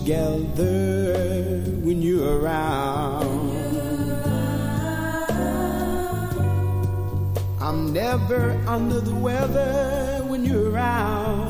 together when you're around. I'm never under the weather when you're around.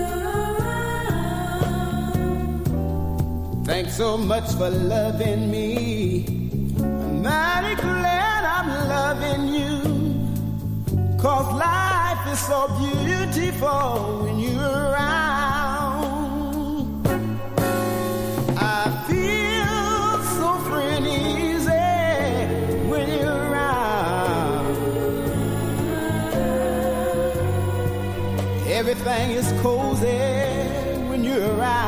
Thanks so much for loving me. I'm mighty glad I'm loving you. 'Cause life is so beautiful when you're around. I feel so free and easy when you're around. Everything is cozy when you're around.